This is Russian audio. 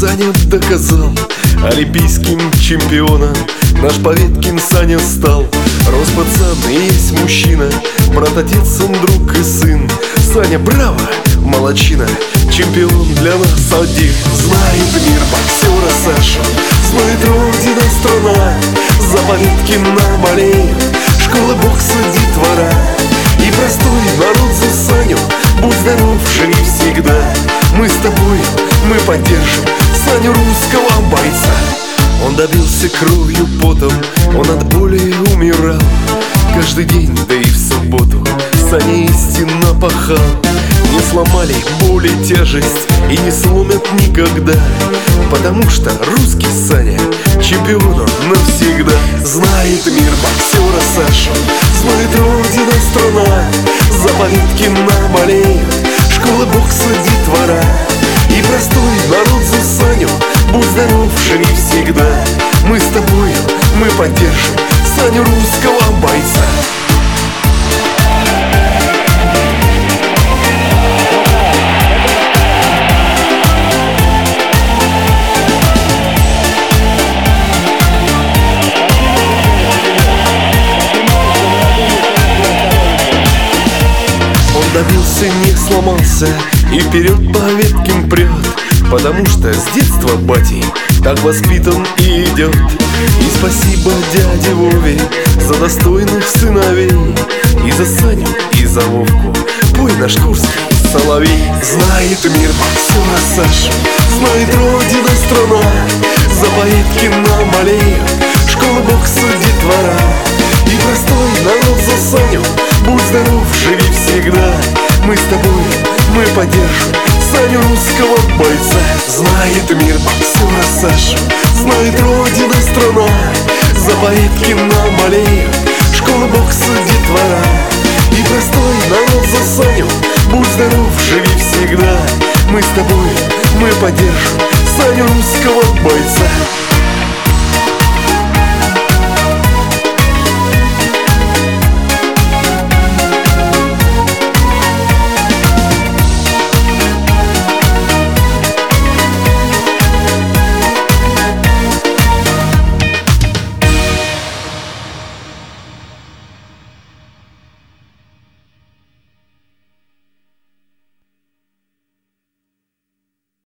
Саня доказал олимпийским чемпионом. Наш Поветкин Саня стал. Рос пацан и есть мужчина, брат, отец, он друг и сын. Саня, браво, молодчина, чемпион для нас один. Знает мир боксера Сашу, знает родина, страна. За Поветкина болеет школа бокса детвора. И простой народ за Саню, будь здоров, живи всегда. Мы с тобой, мы поддержим Саню, русского бойца. Он добился кровью, потом, он от боли умирал. Каждый день, да и в субботу Саня истинно пахал. Не сломали боли тяжесть и не сломят никогда, потому что русский Саня чемпион навсегда. Знает мир боксера Сашу, знает родина, страна. За Поветкина болеет школа бокса детвора. И простой народ за Саню, будь здоров, живи всегда. Мы с тобой, мы поддержим Саню, русского бойца. Добился, не сломался и вперед Поветкин прет, потому что с детства батей так воспитан и идет. И спасибо дяде Вове за достойных сыновей, и за Саню, и за Вовку, пой наш курский соловей. Знает мир боксера Сашу, знает родина, страна. За Поветкина болеет школа бокса детвора. И простой народ за Саню, будь здоров, живи всегда. Мы с тобой, мы поддержим Саню, русского бойца. Знает мир боксера Сашу, знает родина, страна. За Поветкина болеет школа бокса детвора. И простой народ за Саню, будь здоров, живи всегда. Мы с тобой, мы поддержим Саню, русского бойца.